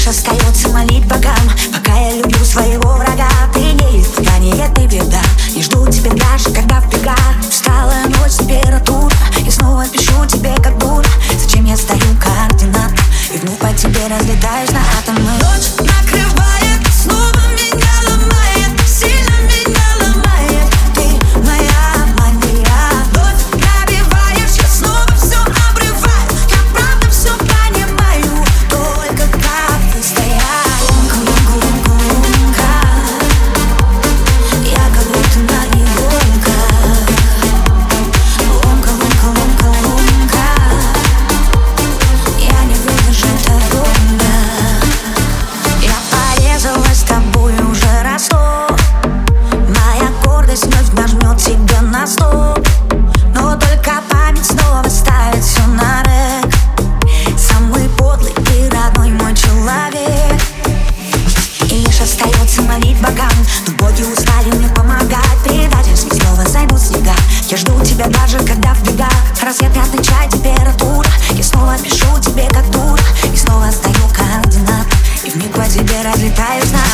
лишь остается молить богам, пока я люблю своего врага. Ты не испытание, ты беда. Не жду тебя даже, когда в бегах. Усталая ночь, температура. Я снова пишу тебе как дура. Зачем я стою координат? И вновь по тебе разлетаюсь на атомы. Ночь накрывает, снова меня ломает, сильно меня ломает. Ты моя мания. Вновь пробиваешь, я снова все обрываю. Я правда все понимаю, только как ты стоять. Лунка, лунка, лунка, я как будто на иголках. Лунка, лунка, лунка, лунка, я не выдержу это. Я порезалась тобой, уже расту. Моя гордость вновь нажмет тебя на стоп. Но только память снова ставит все на рэк. Самый подлый и родной мой человек. И лишь остается молить богам, но боги устали мне помогать. Предательски снова зайдут снега. Я жду тебя даже когда в бегах. Рассвет, мятный чай, температура. Я снова пишу тебе как дура. И снова сдаю координат. И вмиг по тебе разлетаюсь на